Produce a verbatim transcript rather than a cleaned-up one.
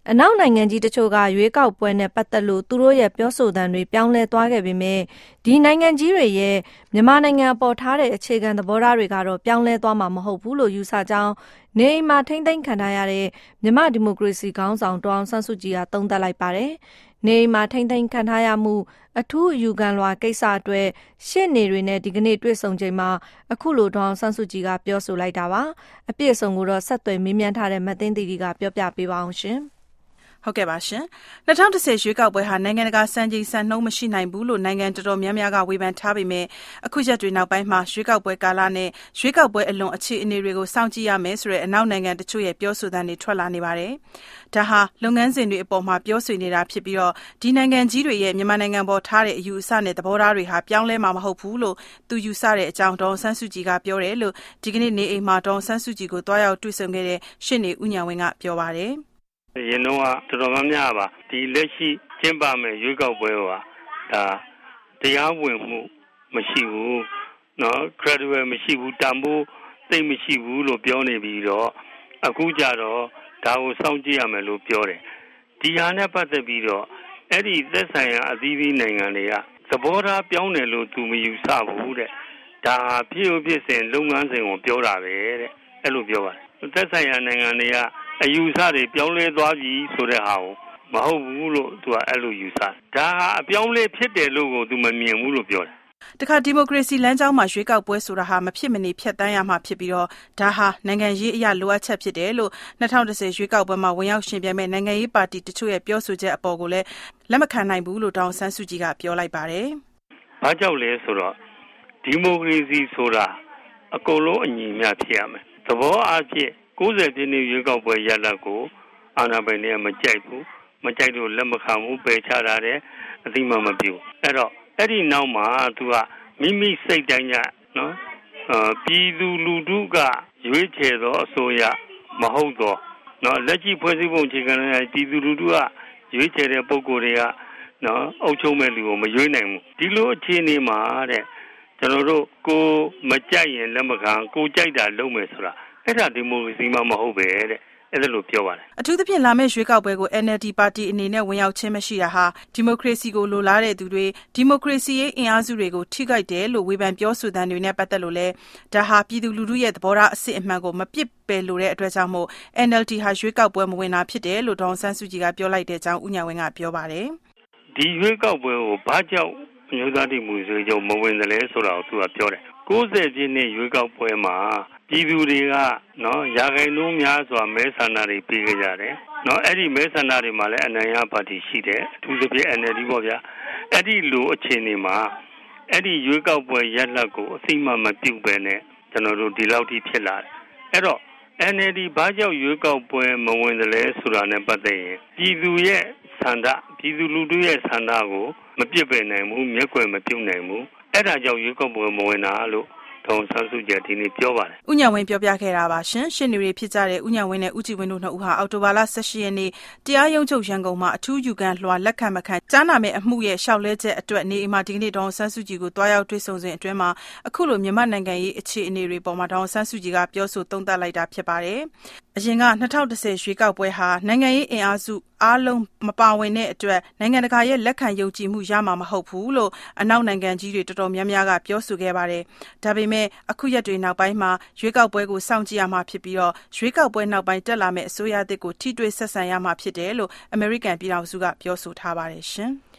အနောက်နိုင်ငံကြီးတချို့ကရွေးကောက်ပွဲနဲ့ပတ်သက်လို့သူတို့ရဲ့ပြောဆိုသံတွေပြောင်းလဲသွားခဲ့ပေမဲ့ဒီနိုင်ငံကြီးတွေရဲ့မြန်မာနိုင်ငံအပေါ်ထားတဲ့အခြေခံသဘောထားတွေကတော့ပြောင်းလဲသွားမှာမဟုတ်ဘူးလို့ယူဆကြောင်းနေအိမ်မှာထိမ့်သိမ်းခံထားရတဲ့မြန်မာဒီမိုကရေစီခေါင်းဆောင်ဒေါ်အောင်ဆန်းစုကြည်ကသုံးသပ်လိုက်ပါတယ်။နေအိမ်မှာထိမ့်သိမ်းခံထားရမှုအထူးအယူခံလွှာကိစ္စအတွက်ရှေ့နေတွေနဲ့ဒီကနေ့တွေ့ဆုံချိန်မှာအခုလိုဒေါ်အောင်ဆန်းစုကြည်ကပြောဆိုလိုက်တာပါ။အပြည့်အစုံကိုတော့ဆက်သွယ်မေးမြန်းထားတဲ့မသိန်းတီတီကပြောပြပေးပါအောင်ရှင်။ဟုတ်ကဲ့ပါရှင်၂၀၁၀ရွေးကောက်ပွဲဟာနိုင်ငံတကာစံချိန်စံနှုန်းမရှိနိုင်ဘူးလို့နိုင်ငံတော်တော်များများကဝေဖန်ထားပေမဲ့အခုရက်တွေနောက်ပိုင်းမှာရွေးကောက်ပွဲကာလနဲ့ရွေးကောက်ပွဲအလွန်အခြေအနေတွေကိုစောင့်ကြည့်ရမယ်ဆိုတဲ့အနောက်နိုင်ငံတချို့ရဲ့ပြောဆိုသံတွေထွက်လာနေပါတယ်။ဒါဟာလုပ်ငန်းစဉ်တွေအပေါ်မှာပြောဆိုနေတာဖြစ်ပြီးတော့ဒီနိုင်ငံကြီးတွေရဲ့မြန်မာနိုင်ငံပေါ်ထားတဲ့အယူအဆနဲ့သဘောထားတွေဟာပြောင်းလဲမှာမဟုတ်ဘူးလို့သူယူဆတဲ့အကြောင်းဒေါ်ဆန်းစုကြည်ကပြောတယ်လို့ဒီကနေ့နေအိမ်မှာဒေါ်ဆန်းစုကြည်ကိုတွားရောက်တွေ့ဆုံခဲ့တဲ့ရှင့်နေဦးညာဝင်းကပြောပါတယ်။ရင်တော့တော်တော်များများပါဒီလက်ရှိကျင်းပမယ်ရွေးကောက်ပွဲဟာဒါတရားဝင်မှုမရှိဘူးเนาะ credible မရှိဘူးတန်ဖိုးသိမရှိဘူးလို့ပြောနေပြီးတော့အခုကြတော့ဒါကိုစောင့်ကြည့်ရမယ်လို့ပြောတယ်ဒီဟာနဲ့ပတ်သက်ပြီးတော့အဲ့ဒီသက်ဆိုင်ရာအသီးသီးနိုင်ငံတွေကသဘောထားပြောင်းတယ်လို့သူမယူဆဘူးတဲ့ဒါဖြစ်ဥဖြစ်စဉ်လုပ်ငန်းစဉ်ကိုပြောတာပဲတဲ့အဲ့လိုပြောပါတယ်သက်ဆိုင်ရာနိုင်ငံတွေကအယူဆတွေပြောင်းလဲသွားပြီဆိုတဲ့ဟာကိုမဟုတ်ဘူးလို့သူကအဲ့လိုယူဆဒါဟာအပြောင်းလဲဖြစ်တယ်လို့ကိုသူမမြင်ဘူးလို့ပြောတယ်တခါဒီမိုကရေစီလမ်းကြောင်းမှာရွေးကောက်ပွဲဆိုတာဟာမဖြစ်မနေဖြတ်တန်းရမှာဖြစ်ပြီးတော့ဒါဟာနိုင်ငံရေးအရာလိုအပ်ချက်ဖြစ်တယ်လို့၂၀၁၀ရွေးကောက်ပွဲမှာဝင်ရောက်ရှင်ပြိုင်မဲ့နိုင်ငံရေးပါတီတချို့ရဲ့ပြောဆိုချက်အပေါ်ကိုလည်းလက်မခံနိုင်ဘူးလို့ဒေါ်ဆန်းစုကြည်ကပြောလိုက်ပါတယ်။ဘာကြောင့်လဲဆိုတော့ဒီမိုကရေစီဆိုတာအကုန်လုံးအညီအမျှဖြစ်ရမယ်။သဘောအားဖြင့်၉၀ပြည့်နှစ်ရွေးကောက်ပွဲရလဒ်ကိုအာဏာပိုင်တွေကမကြိုက်ဘူးမကြိုက်လို့လက်မခံဘူးပယ်ချတာတဲ့အသိမှမပြုအဲ့တော့အဲ့ဒီနောက်မှာသူကမိမိစိတ်တိုင်းကနော်အာပြည်သူလူထုကရွေးချယ်သောအစိုးရမဟုတ်တော့နော်လက်ရှိဖွဲ့စည်းပုံအခြေခံတဲ့ပြည်သူလူထုကရွေးချယ်တဲ့ပုဂ္ဂိုလ်တွေကနော်အုပ်ချုပ်မဲ့လူကိုမရွေးနိုင်ဘူးဒီလိုအခြေအနေမှာတဲ့ကျွန်တော်တို့ကိုမကြိုက်ရင်လက်မခံကိုကြိုက်တာလုပ်မယ်ဆိုတာအဲ့ဒါဒီမိုကရေစီမှမဟုတ်ပဲတဲ့အဲ့ဒါလို့ပြောပါတယ်အထူးသဖြင့်လာမယ့်ရွေးကောက်ပွဲကို N L D ပါတီအနေနဲ့ဝင်ရောက်ခြင်းမရှိတာဟာဒီမိုကရေစီကိုလိုလားတဲ့သူတွေဒီမိုကရေစီရဲ့အင်အားစုတွေကိုထိခိုက်တယ်လို့ဝေဖန်ပြောဆိုတဲ့တွေနဲ့ပတ်သက်လို့လဲဒါဟာပြည်သူလူထုရဲ့သဘောထားအစစ်အမှန်ကိုမပစ်ပယ်လိုတဲ့အတွက်ကြောင့်မို့ N L D ဟာရွေးကောက်ပွဲမဝင်တာဖြစ်တယ်လို့ဒေါ်ဆန်းစုကြည်ကပြောလိုက်တဲ့အကြောင်းဦးညာဝင်းကပြောပါတယ်ဒီရွေးကောက်ပွဲကိုဘာကြောင့်မျိုးသားဒီမိုကရေစီကြောင့်မဝင်တယ်လဲဆိုတာကိုသူကပြောတယ်၉၀ပြည့်နှစ်ရွေးကောက်ပွဲမှာပြည်သူတွေကနော်ရာခိုင်နှုန်းများစွာမဲဆန္ဒတွေပေးကြတယ်နော်အဲ့ဒီမဲဆန္ဒတွေမှာလည်းအနိုင်ရပါတီရှိတယ်အထူးသဖြင့် N L D ပေါ့ဗျာအဲ့ဒီလိုအခြေအနေမှာအဲ့ဒီရွေးကောက်ပွဲရလဒ်ကိုအသိမှမပြုပဲနဲ့ကျွန်တော်တို့ဒီလောက်ထိဖြစ်လာတယ်အဲ့တော့ N L D ဘာကြောင့်ရွေးကောက်ပွဲမဝင်တယ်လဲဆိုတာနဲ့ပတ်သက်ရင်ပြည်သူရဲ့ဆန္ဒပြည်သူလူထုရဲ့ဆန္ဒကိုမပြစ်ပယ်နိုင်ဘူးမျက်ကွယ်မပြုတ်နိုင်ဘူးအဲ့ဒါကြောင့်ရွေးကောက်ပွဲမဝင်တာလို့ဒေါ်ဆန်းစုကြည်ဒီနေ့ပြောပါတယ်။ဦးညာဝင်းပြောပြခဲ့တာပါရှင်။ရှင်းနေတွေဖြစ်ကြတဲ့ဦးညာဝင်းနဲ့ဦးကြည်ဝင်းတို့နှစ်ဦးဟာအောက်တိုဘာလ၁၈ရက်နေ့တရားရုံးချုပ်ရန်ကုန်မှာအထူးယူခံလွှာလက်ခံမခံကြားနာမယ့်အမှုရဲ့ရှောက်လဲချက်အတွက်နေအိမ်မှာဒီကနေ့ဒေါ်ဆန်းစုကြည်ကိုတွားရောက်တွေ့ဆုံစဉ်အတွင်းမှာအခုလိုမြန်မာနိုင်ငံရေးအခြေအနေတွေပေါ်မှာဒေါ်ဆန်းစုကြည်ကပြောဆိုသုံးသပ်လိုက်တာဖြစ်ပါတယ်။အရင်က၂၀၁၀ရွေးကောက်ပွဲဟာနိုင်ငံရေးအင်အားစုအားလုံးမပါဝင်တဲ့အတွက်နိုင်ငံတကာရဲ့လက်ခံယုံကြည်မှုရမှာမဟုတ်ဘူးလို့အနောက်နိုင်ငံကြီးတွေတော်တော်များများကပြောဆိုခဲ့ပါတယ်။ဒါပေမဲ့အခုရက်တွေနောက်ပိုင်းမှာရွေးကောက်ပွဲကိုစောင့်ကြည့်ရမှာဖြစ်ပြီးတော့ရွေးကောက်ပွဲနောက်ပိုင်းတက်လာမယ့်အစိုးရအသစ်ကိုထိတွေ့ဆက်ဆံရမှာဖြစ်တယ်လို့အမေရိကန်ပြည်ထောင်စုကပြောဆိုထားပါတယ်ရှင်။